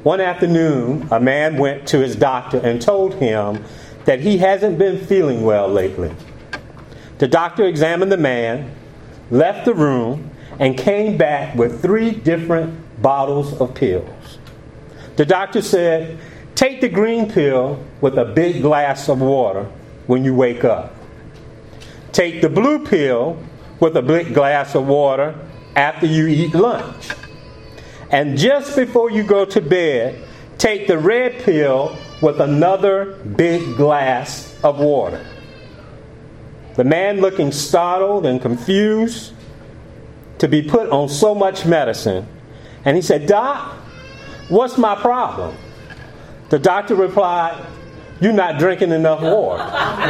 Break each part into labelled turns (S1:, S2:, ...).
S1: One afternoon, a man went to his doctor and told him that he hasn't been feeling well lately. The doctor examined the man, left the room, and came back with 3 different bottles of pills. The doctor said, "Take the green pill with a big glass of water when you wake up. Take the blue pill with a big glass of water after you eat lunch. And just before you go to bed, take the red pill with another big glass of water." The man, looking startled and confused to be put on so much medicine, and he said, "Doc, what's my problem?" The doctor replied, "You're not drinking enough water."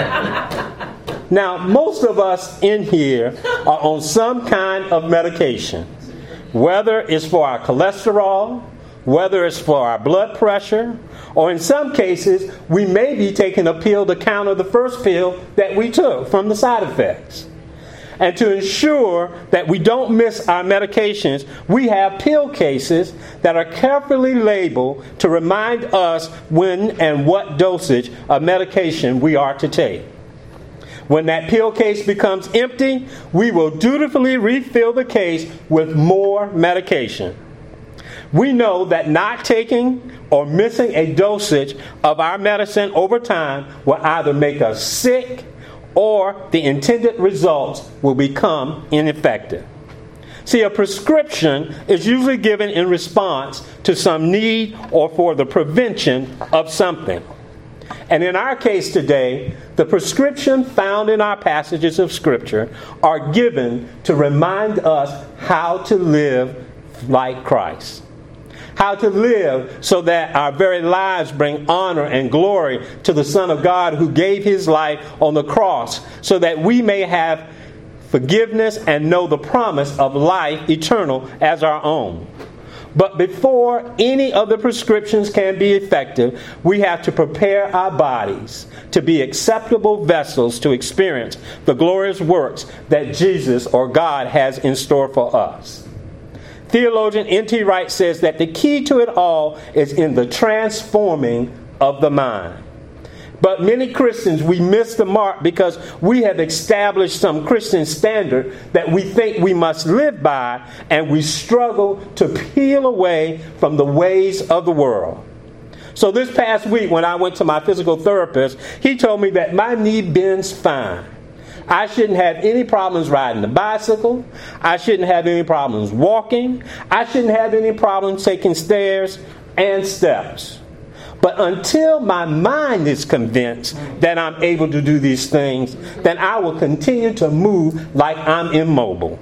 S1: Now, most of us in here are on some kind of medication, whether it's for our cholesterol, whether it's for our blood pressure, or in some cases, we may be taking a pill to counter the first pill that we took from the side effects. And to ensure that we don't miss our medications, we have pill cases that are carefully labeled to remind us when and what dosage of medication we are to take. When that pill case becomes empty, we will dutifully refill the case with more medication. We know that not taking or missing a dosage of our medicine over time will either make us sick or the intended results will become ineffective. See, a prescription is usually given in response to some need or for the prevention of something. And in our case today, the prescription found in our passages of Scripture are given to remind us how to live like Christ. How to live so that our very lives bring honor and glory to the Son of God who gave his life on the cross so that we may have forgiveness and know the promise of life eternal as our own. But before any of the prescriptions can be effective, we have to prepare our bodies to be acceptable vessels to experience the glorious works that Jesus or God has in store for us. Theologian N.T. Wright says that the key to it all is in the transforming of the mind. But many Christians, we miss the mark because we have established some Christian standard that we think we must live by, and we struggle to peel away from the ways of the world. So this past week when I went to my physical therapist, he told me that my knee bends fine. I shouldn't have any problems riding the bicycle. I shouldn't have any problems walking. I shouldn't have any problems taking stairs and steps. But until my mind is convinced that I'm able to do these things, then I will continue to move like I'm immobile.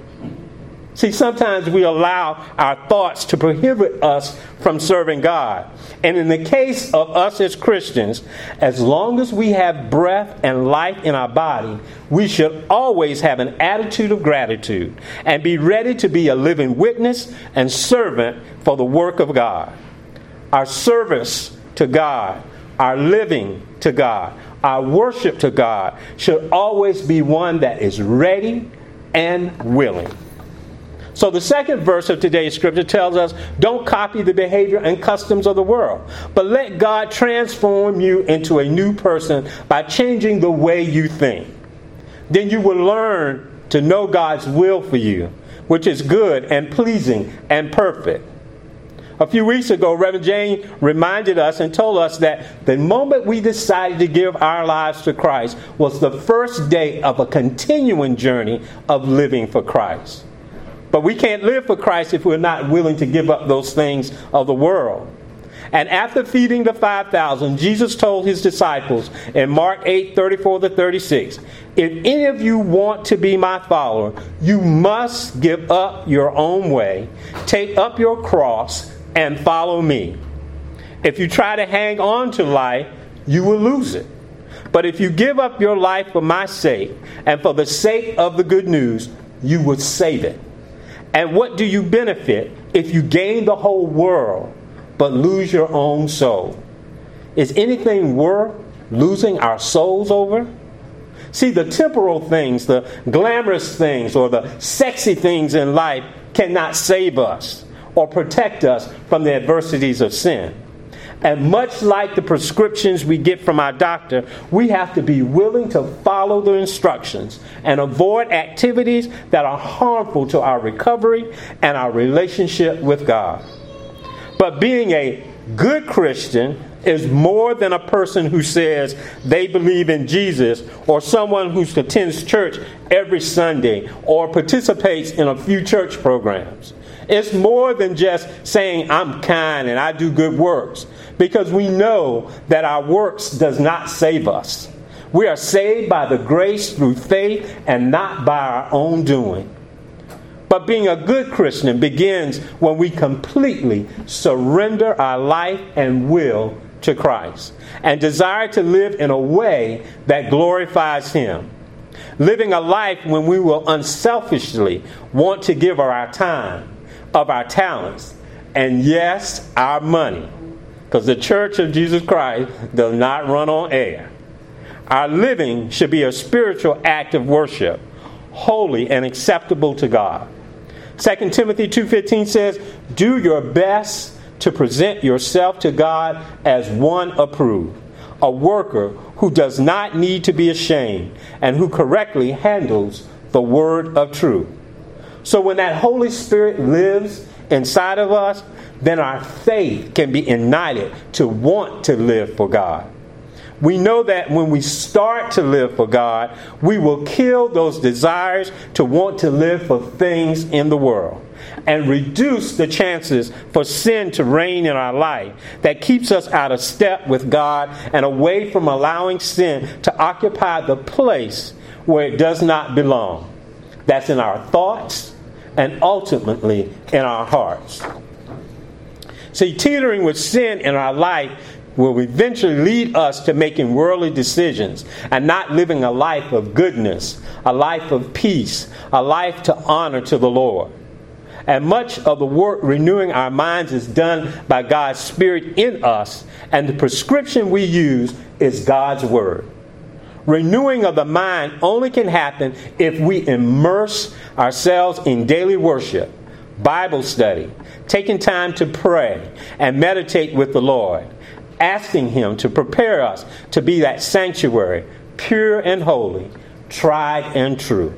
S1: See, sometimes we allow our thoughts to prohibit us from serving God. And in the case of us as Christians, as long as we have breath and life in our body, we should always have an attitude of gratitude and be ready to be a living witness and servant for the work of God. Our service to God, our living to God, our worship to God should always be one that is ready and willing. So the second verse of today's scripture tells us, don't copy the behavior and customs of the world, but let God transform you into a new person by changing the way you think. Then you will learn to know God's will for you, which is good and pleasing and perfect. A few weeks ago, Reverend Jane reminded us and told us that the moment we decided to give our lives to Christ was the first day of a continuing journey of living for Christ. But we can't live for Christ if we're not willing to give up those things of the world. And after feeding the 5,000, Jesus told his disciples in Mark 8:34-36, if any of you want to be my follower, you must give up your own way, take up your cross, and follow me. If you try to hang on to life, you will lose it. But if you give up your life for my sake and for the sake of the good news, you will save it. And what do you benefit if you gain the whole world but lose your own soul? Is anything worth losing our souls over? See, the temporal things, the glamorous things, or the sexy things in life cannot save us or protect us from the adversities of sin. And much like the prescriptions we get from our doctor, we have to be willing to follow the instructions and avoid activities that are harmful to our recovery and our relationship with God. But being a good Christian is more than a person who says they believe in Jesus, or someone who attends church every Sunday or participates in a few church programs. It's more than just saying I'm kind and I do good works, because we know that our works does not save us. We are saved by the grace through faith and not by our own doing. But being a good Christian begins when we completely surrender our life and will to Christ and desire to live in a way that glorifies Him. Living a life when we will unselfishly want to give of our time, of our talents, and yes, our money. Because the Church of Jesus Christ does not run on air. Our living should be a spiritual act of worship, holy and acceptable to God. 2 Timothy 2:15 says, "Do your best to present yourself to God as one approved, a worker who does not need to be ashamed and who correctly handles the word of truth." So when that Holy Spirit lives inside of us, then our faith can be ignited to want to live for God. We know that when we start to live for God, we will kill those desires to want to live for things in the world and reduce the chances for sin to reign in our life that keeps us out of step with God and away from allowing sin to occupy the place where it does not belong. That's in our thoughts and ultimately in our hearts. See, teetering with sin in our life will eventually lead us to making worldly decisions and not living a life of goodness, a life of peace, a life to honor to the Lord. And much of the work renewing our minds is done by God's Spirit in us, and the prescription we use is God's Word. Renewing of the mind only can happen if we immerse ourselves in daily worship, Bible study, taking time to pray and meditate with the Lord, asking Him to prepare us to be that sanctuary, pure and holy, tried and true.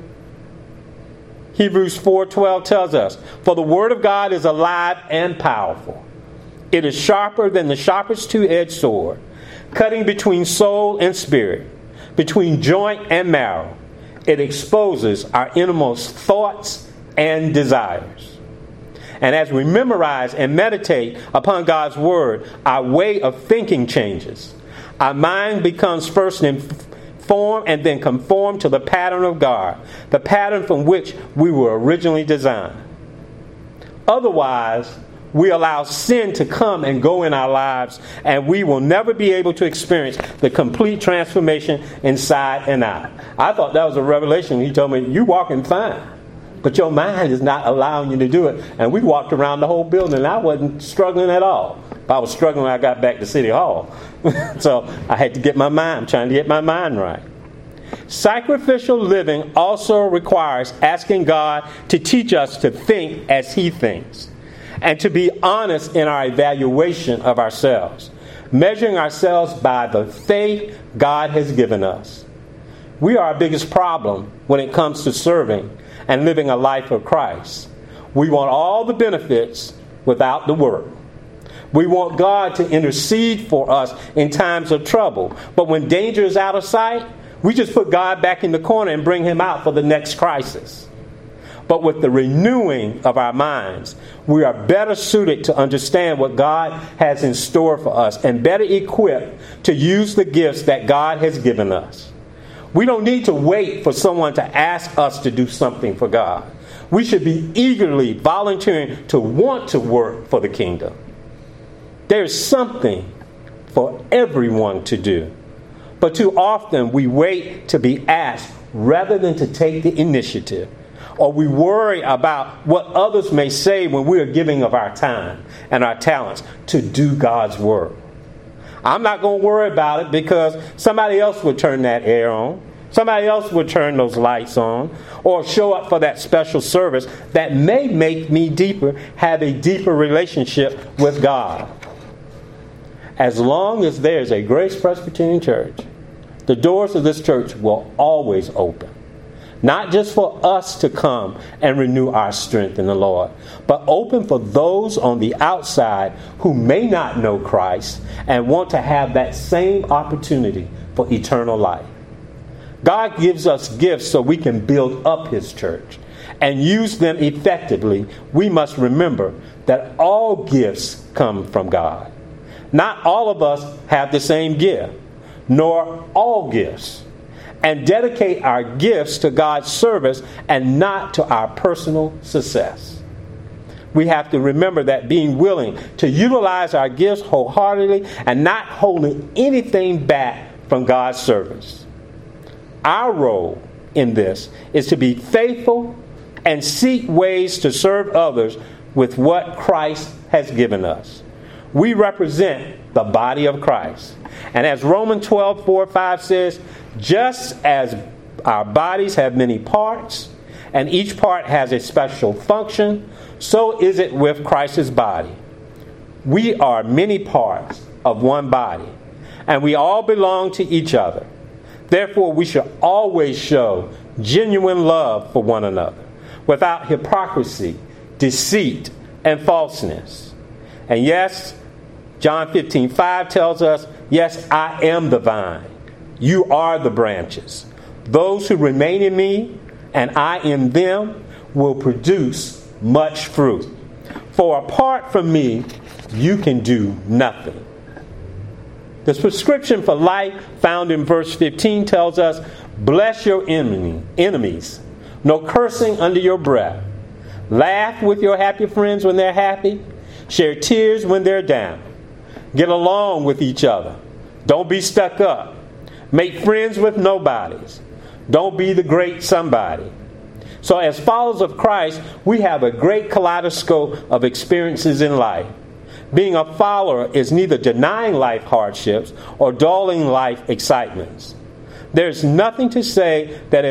S1: Hebrews 4:12 tells us, "For the Word of God is alive and powerful. It is sharper than the sharpest two-edged sword, cutting between soul and spirit, between joint and marrow. It exposes our innermost thoughts and desires." And as we memorize and meditate upon God's Word, our way of thinking changes. Our mind becomes first informed and then conformed to the pattern of God, the pattern from which we were originally designed. Otherwise, we allow sin to come and go in our lives, and we will never be able to experience the complete transformation inside and out. I thought that was a revelation. He told me, "You walking fine, but your mind is not allowing you to do it." And we walked around the whole building, and I wasn't struggling at all. I was struggling when I got back to City Hall. So I had to get my mind, I'm trying to get my mind right. Sacrificial living also requires asking God to teach us to think as He thinks, and to be honest in our evaluation of ourselves, measuring ourselves by the faith God has given us. We are our biggest problem when it comes to serving and living a life of Christ. We want all the benefits without the work. We want God to intercede for us in times of trouble. But when danger is out of sight, we just put God back in the corner and bring Him out for the next crisis. But with the renewing of our minds, we are better suited to understand what God has in store for us and better equipped to use the gifts that God has given us. We don't need to wait for someone to ask us to do something for God. We should be eagerly volunteering to want to work for the kingdom. There's something for everyone to do. But too often we wait to be asked rather than to take the initiative. Or we worry about what others may say when we are giving of our time and our talents to do God's work. I'm not going to worry about it because somebody else would turn that air on. Somebody else would turn those lights on or show up for that special service that may make me have a deeper relationship with God. As long as there's a Grace Presbyterian Church, the doors of this church will always open. Not just for us to come and renew our strength in the Lord, but open for those on the outside who may not know Christ and want to have that same opportunity for eternal life. God gives us gifts so we can build up His church and use them effectively. We must remember that all gifts come from God. Not all of us have the same gift, nor all gifts. And dedicate our gifts to God's service and not to our personal success. We have to remember that being willing to utilize our gifts wholeheartedly and not holding anything back from God's service. Our role in this is to be faithful and seek ways to serve others with what Christ has given us. We represent the body of Christ. And as Romans 12:4-5 says, just as our bodies have many parts, and each part has a special function, so is it with Christ's body. We are many parts of one body, and we all belong to each other. Therefore, we should always show genuine love for one another, without hypocrisy, deceit, and falseness. And yes, John 15:5 tells us, yes, I am the vine. You are the branches. Those who remain in me and I in them will produce much fruit. For apart from me, you can do nothing. The prescription for life found in verse 15 tells us, bless your enemies. No cursing under your breath. Laugh with your happy friends when they're happy. Share tears when they're down. Get along with each other. Don't be stuck up. Make friends with nobodies. Don't be the great somebody. So as followers of Christ, we have a great kaleidoscope of experiences in life. Being a follower is neither denying life hardships or dulling life excitements. There's nothing to say that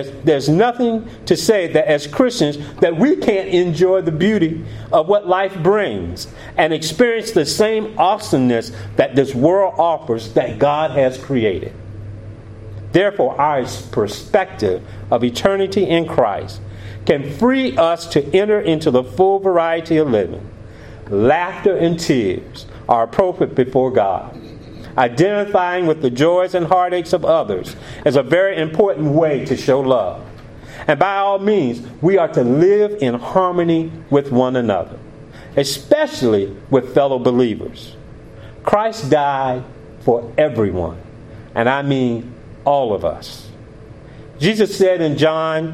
S1: as Christians that we can't enjoy the beauty of what life brings and experience the same awesomeness that this world offers that God has created. Therefore, our perspective of eternity in Christ can free us to enter into the full variety of living. Laughter and tears are appropriate before God. Identifying with the joys and heartaches of others is a very important way to show love. And by all means, we are to live in harmony with one another, especially with fellow believers. Christ died for everyone, and I mean all of us. Jesus said in John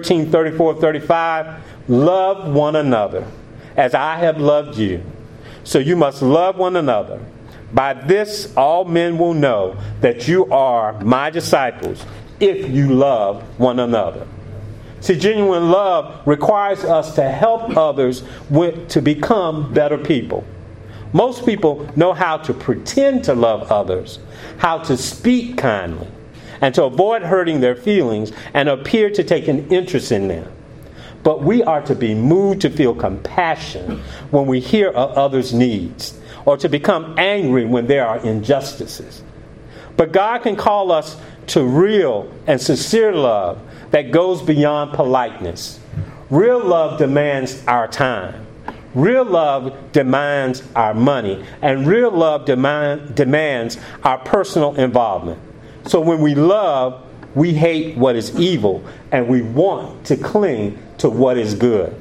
S1: 13:34-35, love one another as I have loved you. So you must love one another. By this all men will know that you are my disciples if you love one another. See, genuine love requires us to help others to become better people. Most people know how to pretend to love others, how to speak kindly, and to avoid hurting their feelings and appear to take an interest in them. But we are to be moved to feel compassion when we hear of others' needs, or to become angry when there are injustices. But God can call us to real and sincere love that goes beyond politeness. Real love demands our time. Real love demands our money. And real love demands our personal involvement. So when we love, we hate what is evil and we want to cling to what is good.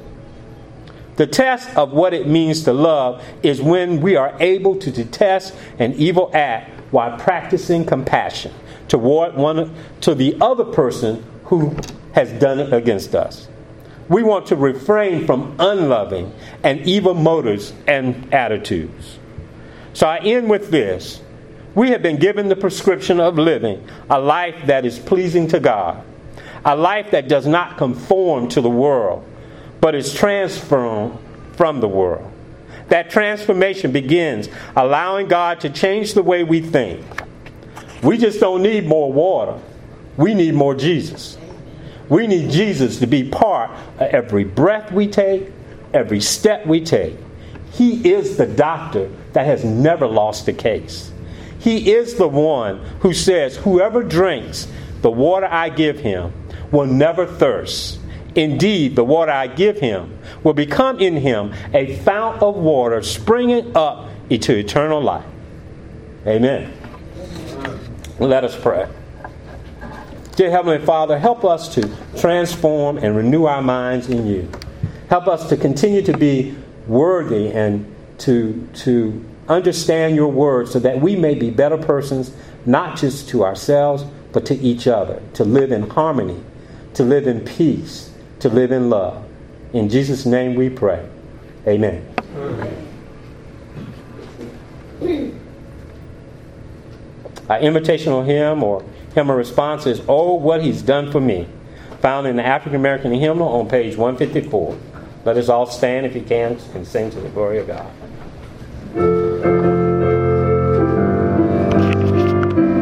S1: The test of what it means to love is when we are able to detest an evil act while practicing compassion toward the other person who has done it against us. We want to refrain from unloving and evil motives and attitudes. So I end with this. We have been given the prescription of living a life that is pleasing to God, a life that does not conform to the world, but is transformed from the world. That transformation begins allowing God to change the way we think. We just don't need more water. We need more Jesus. We need Jesus to be part of every breath we take, every step we take. He is the doctor that has never lost a case. He is the one who says, whoever drinks the water I give him will never thirst. Indeed, the water I give him will become in him a fount of water springing up into eternal life. Amen. Let us pray. Dear Heavenly Father, help us to transform and renew our minds in you. Help us to continue to be worthy and to understand your word so that we may be better persons, not just to ourselves, but to each other, to live in harmony, to live in peace, to live in love. In Jesus' name we pray. Amen. Our invitational hymn or hymn of response is "Oh, What He's Done for Me," found in the African American hymnal on page 154. Let us all stand, if you can, and sing to the glory of God.